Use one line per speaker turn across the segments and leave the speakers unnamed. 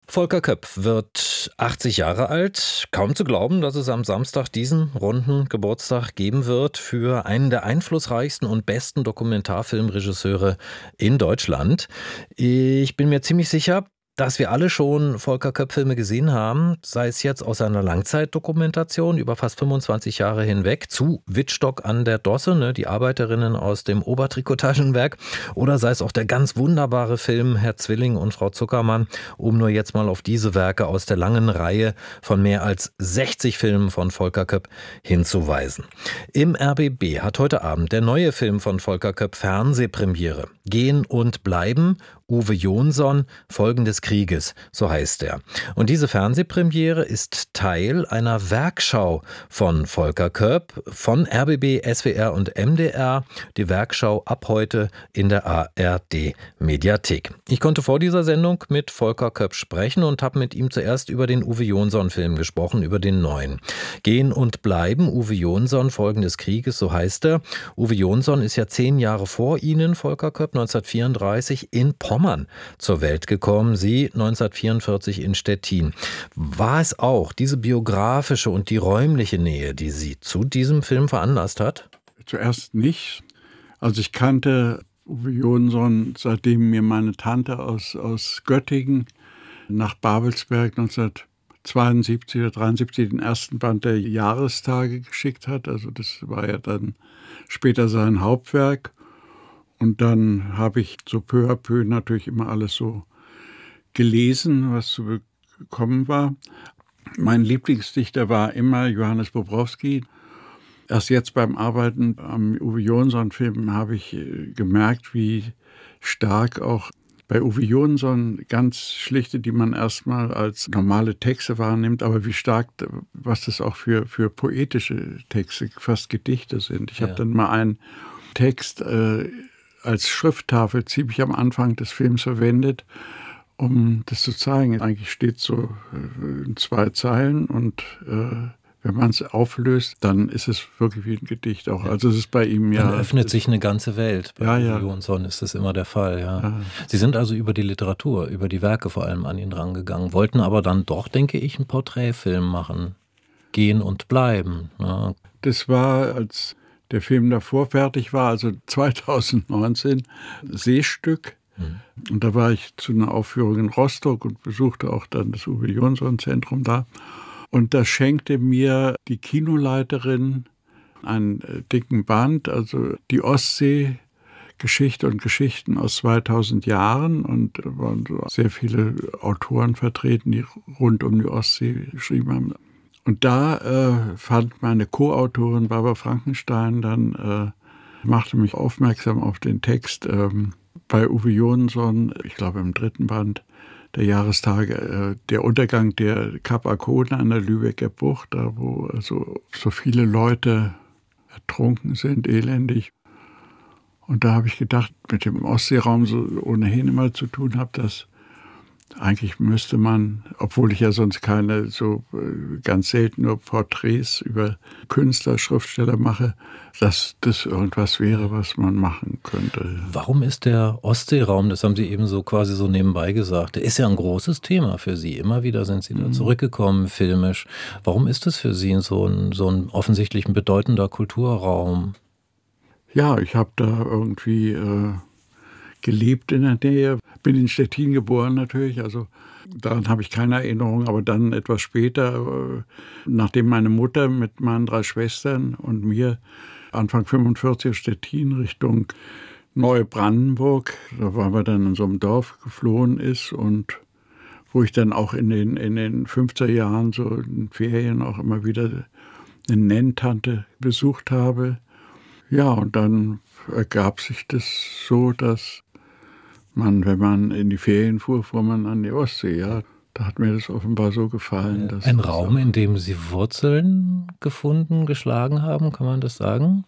Volker Köpf wird 80 Jahre alt. Kaum zu glauben, dass es am Samstag diesen runden Geburtstag geben wird für einen der einflussreichsten und besten Dokumentarfilmregisseure in Deutschland. Ich bin mir ziemlich sicher, dass wir alle schon Volker Köpf-Filme gesehen haben, sei es jetzt aus einer Langzeitdokumentation über fast 25 Jahre hinweg zu Wittstock an der Dosse, ne, die Arbeiterinnen aus dem Obertrikotagenwerk, oder sei es auch der ganz wunderbare Film Herr Zwilling und Frau Zuckermann, um nur jetzt mal auf diese Werke aus der langen Reihe von mehr als 60 Filmen von Volker Köpf hinzuweisen. Im RBB hat heute Abend der neue Film von Volker Köpf Fernsehpremiere. Gehen und bleiben, Uwe Jonsson, Folgen des Krieges, so heißt er. Und diese Fernsehpremiere ist Teil einer Werkschau von Volker Köpf von RBB, SWR und MDR. Die Werkschau ab heute in der ARD-Mediathek. Ich konnte vor dieser Sendung mit Volker Köpf sprechen und habe mit ihm zuerst über den Uwe Jonsson-Film gesprochen, über den neuen. Gehen und bleiben, Uwe Jonsson, Folgen des Krieges, so heißt er. Uwe Jonsson ist ja 10 Jahre vor Ihnen, Volker Köpf, 1934 in Pommern zur Welt gekommen, Sie 1944 in Stettin. War es auch diese biografische und die räumliche Nähe, die Sie zu diesem Film veranlasst hat?
Zuerst nicht. Also ich kannte Uwe Jonsson, seitdem mir meine Tante aus Göttingen nach Babelsberg 1972 oder 1973 den ersten Band der Jahrestage geschickt hat. Also das war ja dann später sein Hauptwerk. Und dann habe ich so peu à peu natürlich immer alles so gelesen, was zu bekommen war. Mein Lieblingsdichter war immer Johannes Bobrowski. Erst jetzt beim Arbeiten am Uwe Jonsson-Film habe ich gemerkt, wie stark auch bei Uwe Jonsson ganz schlichte, die man erstmal als normale Texte wahrnimmt, aber wie stark, was das auch für poetische Texte, fast Gedichte sind. Ich habe dann mal einen Text als Schrifttafel ziemlich am Anfang des Films verwendet, um das zu zeigen. Eigentlich steht so in 2 Zeilen und wenn man es auflöst, dann ist es wirklich wie ein Gedicht auch. Also es ist bei ihm
Dann öffnet sich eine ganze Welt. Bei
Uwe
Jonsson ist das immer der Fall, ja. Sie sind also über die Literatur, über die Werke vor allem an ihn rangegangen, wollten aber dann doch, denke ich, einen Porträtfilm machen. Gehen und bleiben. Ja.
Das war, als der Film davor fertig war, also 2019, Seestück. Und da war ich zu einer Aufführung in Rostock und besuchte auch dann das Uwe Jonsson-Zentrum da. Und da schenkte mir die Kinoleiterin einen dicken Band, also die Ostsee-Geschichte und Geschichten aus 2000 Jahren. Und da waren so sehr viele Autoren vertreten, die rund um die Ostsee geschrieben haben. Und da fand meine Co-Autorin Barbara Frankenstein dann, machte mich aufmerksam auf den Text bei Uwe Jonsson, ich glaube im 3. Band der Jahrestage, der Untergang der Kap Arkona an der Lübecker Bucht, da wo also so viele Leute ertrunken sind, elendig. Und da habe ich gedacht, mit dem Ostseeraum so ohnehin immer zu tun habe, dass eigentlich müsste man, obwohl ich ja sonst keine so ganz selten nur Porträts über Künstler, Schriftsteller mache, dass das irgendwas wäre, was man machen könnte.
Warum ist der Ostseeraum, das haben Sie eben so quasi so nebenbei gesagt, der ist ja ein großes Thema für Sie. Immer wieder sind Sie da zurückgekommen, filmisch. Warum ist das für Sie so ein offensichtlich ein bedeutender Kulturraum?
Ja, ich habe da irgendwie gelebt in der Nähe, bin in Stettin geboren natürlich, also daran habe ich keine Erinnerung, aber dann etwas später, nachdem meine Mutter mit meinen 3 Schwestern und mir Anfang 45 Stettin Richtung Neubrandenburg, da waren wir dann in so einem Dorf geflohen ist und wo ich dann auch in den 50er Jahren so in Ferien auch immer wieder eine Nenntante besucht habe. Ja, und dann ergab sich das so, dass wenn man in die Ferien fuhr, fuhr man an die Ostsee, ja. Da hat mir das offenbar so gefallen. Dass
ein Raum, in dem Sie Wurzeln gefunden, geschlagen haben, kann man das sagen?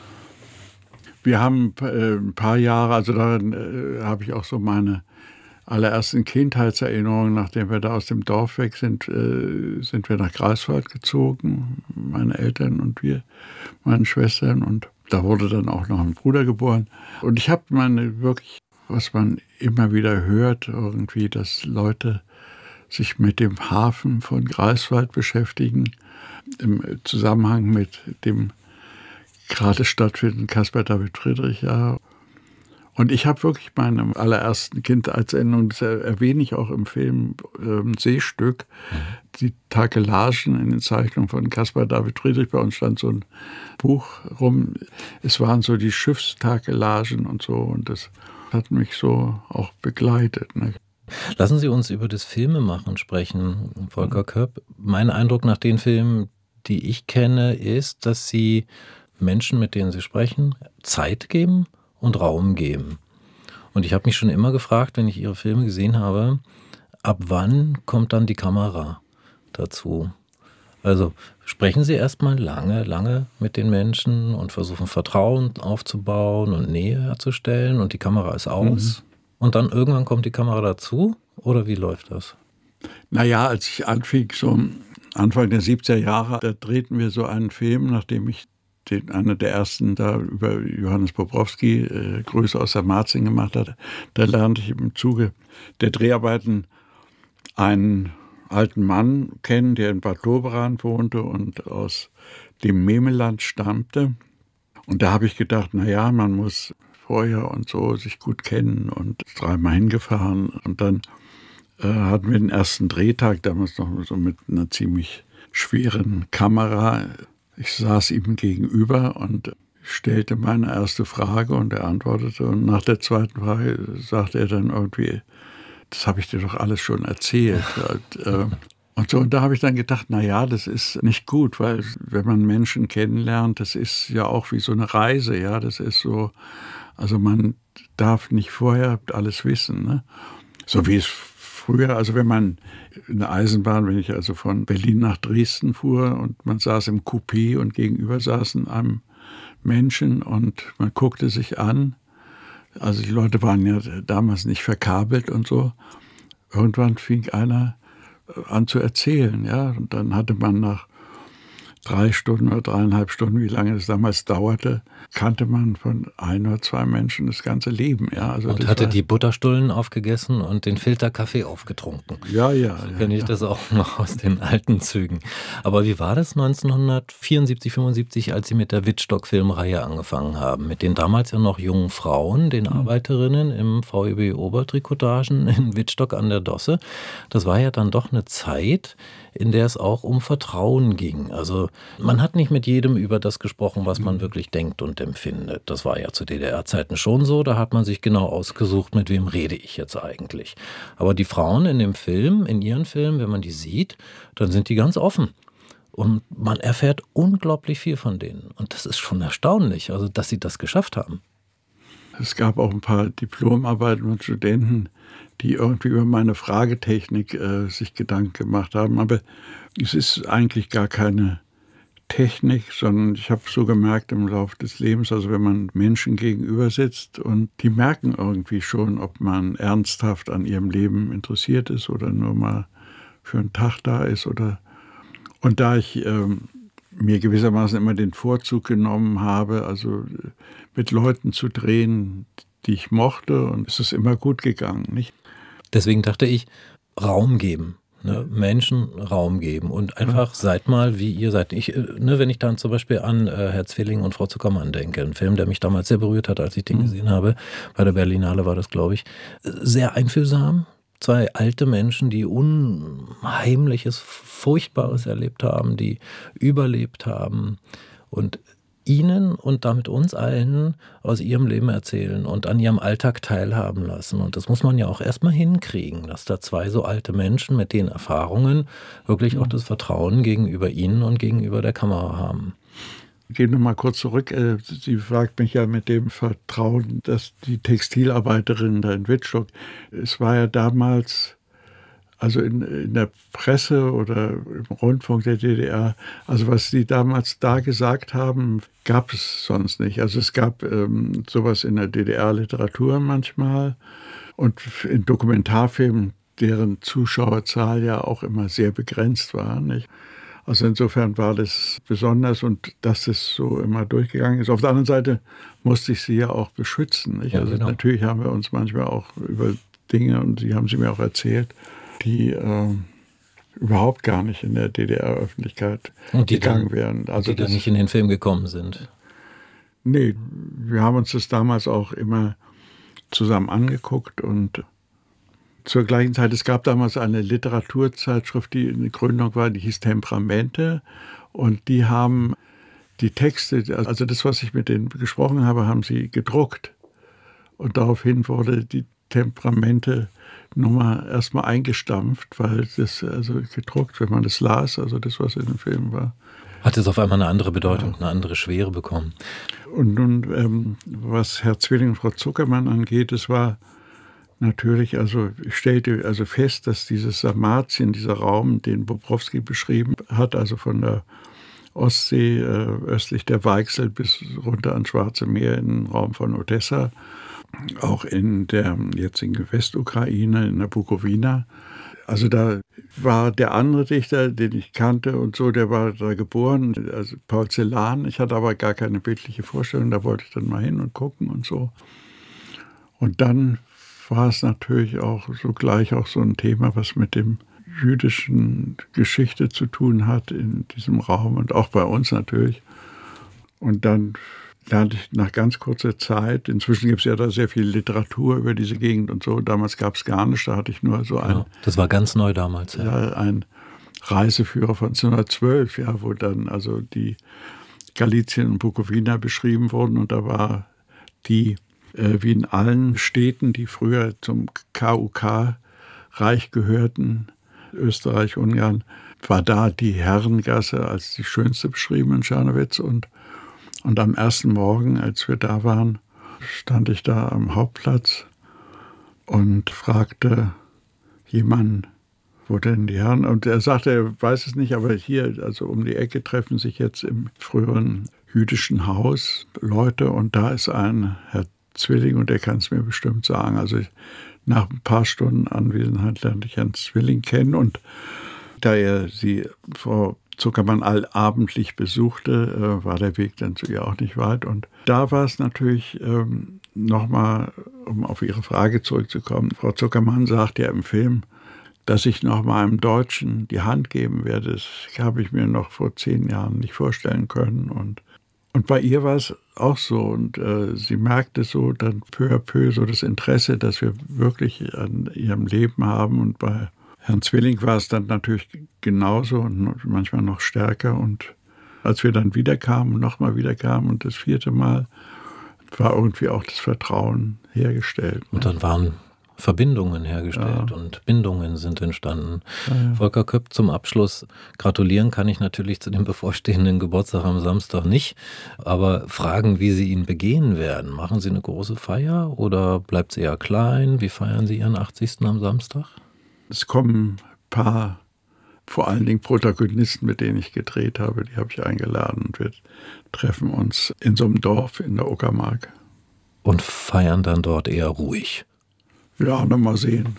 Wir haben ein paar Jahre, also daran habe ich auch so meine allerersten Kindheitserinnerungen, nachdem wir da aus dem Dorf weg sind, sind wir nach Greifswald gezogen, meine Eltern und wir, meine Schwestern. Und da wurde dann auch noch ein Bruder geboren. Und ich habe wirklich, was man immer wieder hört, irgendwie, dass Leute sich mit dem Hafen von Greifswald beschäftigen, im Zusammenhang mit dem gerade stattfindenden Caspar-David-Friedrich-Jahr. Und ich habe wirklich meine allerersten Kindheitserinnerungen, das erwähne ich auch im Film Seestück, die Takelagen in den Zeichnungen von Caspar David Friedrich. Bei uns stand so ein Buch rum. Es waren so die Schiffstakelagen und so. Und das hat mich so auch begleitet. Ne?
Lassen Sie uns über das Filmemachen sprechen, Volker Köpp. Mein Eindruck nach den Filmen, die ich kenne, ist, dass Sie Menschen, mit denen Sie sprechen, Zeit geben und Raum geben. Und ich habe mich schon immer gefragt, wenn ich Ihre Filme gesehen habe, ab wann kommt dann die Kamera dazu? Also sprechen Sie erstmal lange mit den Menschen und versuchen Vertrauen aufzubauen und Nähe herzustellen und die Kamera ist aus und dann irgendwann kommt die Kamera dazu oder wie läuft das?
Naja, als ich anfing, so Anfang der 70er Jahre, da drehten wir so einen Film, nachdem ich einer der ersten da über Johannes Bobrowski, Grüße aus der Marzing gemacht hat. Da lernte ich im Zuge der Dreharbeiten einen alten Mann kennen, der in Bad Doberan wohnte und aus dem Memeland stammte. Und da habe ich gedacht, naja, man muss vorher und so sich gut kennen und 3-mal hingefahren. Und dann hatten wir den ersten Drehtag, damals noch so mit einer ziemlich schweren Kamera. Ich saß ihm gegenüber und stellte meine erste Frage und er antwortete. Und nach der zweiten Frage sagte er dann irgendwie, das habe ich dir doch alles schon erzählt. Und so, und da habe ich dann gedacht, naja, das ist nicht gut, weil wenn man Menschen kennenlernt, das ist ja auch wie so eine Reise, ja, das ist so, also man darf nicht vorher alles wissen, ne? So wie es früher, also wenn man in der Eisenbahn, wenn ich also von Berlin nach Dresden fuhr und man saß im Coupé und gegenüber saßen einem Menschen und man guckte sich an. Also die Leute waren ja damals nicht verkabelt und so. Irgendwann fing einer an zu erzählen, ja. Und dann hatte man nach 3 Stunden oder 3,5 Stunden, wie lange es damals dauerte, kannte man von 1 oder 2 Menschen das ganze Leben. Ja, also
und hatte die Butterstullen aufgegessen und den Filterkaffee aufgetrunken.
Ja.
So kenne ich das auch noch aus den alten Zügen. Aber wie war das 1974, 75, als Sie mit der Wittstock-Filmreihe angefangen haben? Mit den damals ja noch jungen Frauen, den Arbeiterinnen im VEB Obertrikotagen in Wittstock an der Dosse. Das war ja dann doch eine Zeit, in der es auch um Vertrauen ging. Also man hat nicht mit jedem über das gesprochen, was man wirklich denkt und empfindet. Das war ja zu DDR-Zeiten schon so. Da hat man sich genau ausgesucht, mit wem rede ich jetzt eigentlich. Aber die Frauen in dem Film, in ihren Filmen, wenn man die sieht, dann sind die ganz offen. Und man erfährt unglaublich viel von denen. Und das ist schon erstaunlich, also dass sie das geschafft haben.
Es gab auch ein paar Diplomarbeiten von Studenten, die irgendwie über meine Fragetechnik sich Gedanken gemacht haben. Aber es ist eigentlich gar keine Technik, sondern ich habe so gemerkt im Laufe des Lebens, also wenn man Menschen gegenüber sitzt und die merken irgendwie schon, ob man ernsthaft an ihrem Leben interessiert ist oder nur mal für einen Tag da ist. Und da ich mir gewissermaßen immer den Vorzug genommen habe, also mit Leuten zu drehen, die ich mochte, und es ist immer gut gegangen, nicht?
Deswegen dachte ich, Raum geben, ne? Menschen Raum geben und einfach seid mal, wie ihr seid. Wenn ich dann zum Beispiel an Herr Zwilling und Frau Zuckermann denke, ein Film, der mich damals sehr berührt hat, als ich den gesehen habe, bei der Berlinale war das, glaube ich, sehr einfühlsam. 2 alte Menschen, die Unheimliches, Furchtbares erlebt haben, die überlebt haben und Ihnen und damit uns allen aus ihrem Leben erzählen und an ihrem Alltag teilhaben lassen. Und das muss man ja auch erstmal hinkriegen, dass da 2 so alte Menschen mit den Erfahrungen wirklich auch das Vertrauen gegenüber Ihnen und gegenüber der Kamera haben.
Ich gehe noch mal kurz zurück. Sie fragt mich ja mit dem Vertrauen, dass die Textilarbeiterin da in Wittstock, es war ja damals, also in der Presse oder im Rundfunk der DDR, also was sie damals da gesagt haben, gab es sonst nicht. Also es gab sowas in der DDR-Literatur manchmal und in Dokumentarfilmen, deren Zuschauerzahl ja auch immer sehr begrenzt war, nicht? Also insofern war das besonders und dass es so immer durchgegangen ist. Auf der anderen Seite musste ich sie ja auch beschützen, nicht?
Ja,
also
genau.
natürlich haben wir uns manchmal auch über Dinge, und Sie haben sie mir auch erzählt, die überhaupt gar nicht in der DDR-Öffentlichkeit gegangen wären.
Also die da nicht in den Film gekommen sind.
Nee, wir haben uns das damals auch immer zusammen angeguckt und zur gleichen Zeit, es gab damals eine Literaturzeitschrift, die eine Gründung war, die hieß Temperamente und die haben die Texte, also das, was ich mit denen gesprochen habe, haben sie gedruckt und daraufhin wurde die Temperamente-Nummer erstmal eingestampft, weil das also gedruckt, wenn man das las, also das, was in dem Film war.
Hat es auf einmal eine andere Bedeutung, eine andere Schwere bekommen.
Und nun, was Herr Zwilling und Frau Zuckermann angeht, es war natürlich, also ich stellte also fest, dass dieses Sarmatien, dieser Raum, den Bobrowski beschrieben hat, also von der Ostsee östlich der Weichsel bis runter ans Schwarze Meer in den Raum von Odessa, auch in der jetzigen Westukraine, in der Bukowina. Also da war der andere Dichter, den ich kannte und so, der war da geboren, also Paul Celan. Ich hatte aber gar keine bildliche Vorstellung, da wollte ich dann mal hin und gucken und so. Und dann war es natürlich auch sogleich auch so ein Thema, was mit dem jüdischen Geschichte zu tun hat in diesem Raum und auch bei uns natürlich. Und dann lernte ich nach ganz kurzer Zeit, inzwischen gibt es ja da sehr viel Literatur über diese Gegend und so, damals gab es gar nicht, da hatte ich nur so ein...
Das war ganz neu damals.
Ja, ein Reiseführer von 1912, ja, wo dann also die Galizien und Bukowina beschrieben wurden und da war die, wie in allen Städten, die früher zum KUK-Reich gehörten, Österreich, Ungarn, war da die Herrengasse als die schönste beschrieben in Czernowitz und am ersten Morgen, als wir da waren, stand ich da am Hauptplatz und fragte jemanden, wo denn die Herren, und er sagte, er weiß es nicht, aber hier, also um die Ecke treffen sich jetzt im früheren jüdischen Haus Leute und da ist ein Herr Zwilling und der kann es mir bestimmt sagen. Also nach ein paar Stunden Anwesenheit lernte ich Herrn Zwilling kennen und da er sie, Frau Zuckermann, allabendlich besuchte, war der Weg dann zu ihr auch nicht weit. Und da war es natürlich nochmal, um auf Ihre Frage zurückzukommen, Frau Zuckermann sagt ja im Film, dass ich nochmal einem Deutschen die Hand geben werde. Das habe ich mir noch vor 10 Jahren nicht vorstellen können. Und bei ihr war es auch so. Und sie merkte so dann peu à peu so das Interesse, das wir wirklich an ihrem Leben haben. Und bei Herrn Zwilling war es dann natürlich genauso und manchmal noch stärker. Und als wir dann wiederkamen, nochmal wiederkamen und das 4. Mal, war irgendwie auch das Vertrauen hergestellt.
Und dann waren Verbindungen hergestellt und Bindungen sind entstanden. Ja. Volker Köpp, zum Abschluss, gratulieren kann ich natürlich zu dem bevorstehenden Geburtstag am Samstag nicht, aber fragen, wie Sie ihn begehen werden. Machen Sie eine große Feier oder bleibt es eher klein? Wie feiern Sie Ihren 80. am Samstag?
Es kommen ein paar, vor allen Dingen Protagonisten, mit denen ich gedreht habe, die habe ich eingeladen und wir treffen uns in so einem Dorf in der Uckermark.
Und feiern dann dort eher ruhig?
Ja, noch mal sehen.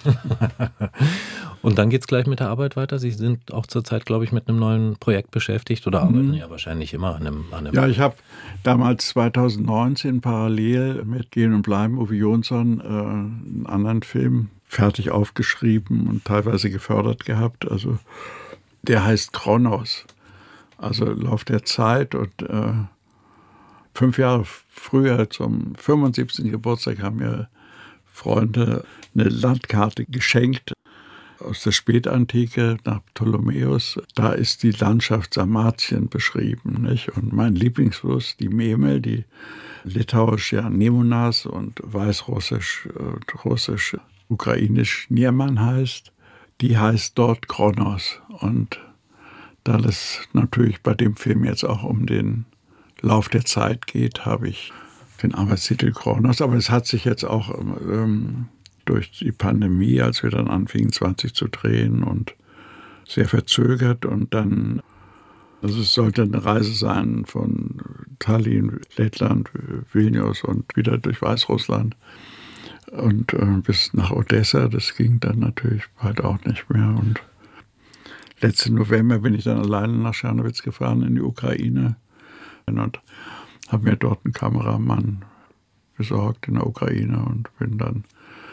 Und dann geht es gleich mit der Arbeit weiter? Sie sind auch zurzeit, glaube ich, mit einem neuen Projekt beschäftigt oder arbeiten ja wahrscheinlich immer an einem
Ja, ich habe damals 2019 parallel mit Gehen und Bleiben, Uwe Jonsson, einen anderen Film fertig aufgeschrieben und teilweise gefördert gehabt. Also der heißt Kronos, also Lauf der Zeit. Und 5 Jahre früher, zum 75. Geburtstag, haben mir Freunde eine Landkarte geschenkt aus der Spätantike nach Ptolemäus. Da ist die Landschaft Sarmatien beschrieben, nicht? Und mein Lieblingsfluss, die Memel, die litauisch ja Nemunas und weißrussisch, russisch, ukrainisch Nierman heißt, die heißt dort Kronos. Und da es natürlich bei dem Film jetzt auch um den Lauf der Zeit geht, habe ich den Arbeitstitel Kronos. Aber es hat sich jetzt auch durch die Pandemie, als wir dann anfingen 20 zu drehen und sehr verzögert und dann, also es sollte eine Reise sein von Tallinn, Lettland, Vilnius und wieder durch Weißrussland und bis nach Odessa. Das ging dann natürlich bald auch nicht mehr. Und letzten November bin ich dann alleine nach Czernowitz gefahren in die Ukraine und habe mir dort einen Kameramann besorgt in der Ukraine und bin dann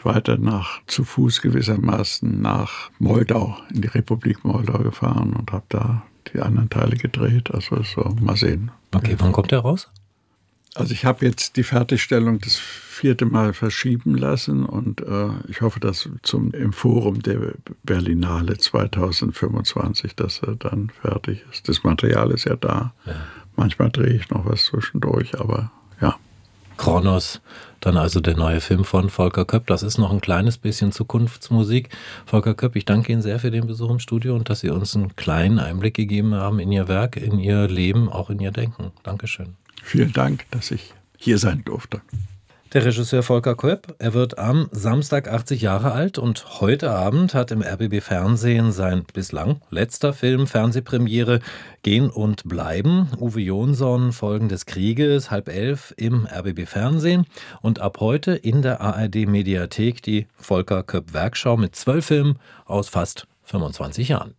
weiter zu Fuß gewissermaßen nach Moldau, in die Republik Moldau gefahren und habe da die anderen Teile gedreht. Also so, mal sehen.
Okay, wann kommt der raus?
Also ich habe jetzt die Fertigstellung das 4. Mal verschieben lassen und ich hoffe, dass im Forum der Berlinale 2025, dass er dann fertig ist. Das Material ist ja da. Ja. Manchmal drehe ich noch was zwischendurch, aber ja.
Kronos, dann also der neue Film von Volker Köpp. Das ist noch ein kleines bisschen Zukunftsmusik. Volker Köpp, ich danke Ihnen sehr für den Besuch im Studio und dass Sie uns einen kleinen Einblick gegeben haben in Ihr Werk, in Ihr Leben, auch in Ihr Denken. Dankeschön.
Vielen Dank, dass ich hier sein durfte.
Der Regisseur Volker Köpp, er wird am Samstag 80 Jahre alt und heute Abend hat im RBB Fernsehen sein bislang letzter Film Fernsehpremiere Gehen und Bleiben. Uwe Jonsson, Folgen des Krieges, 10:30 im RBB Fernsehen und ab heute in der ARD Mediathek die Volker Köpp Werkschau mit 12 Filmen aus fast 25 Jahren.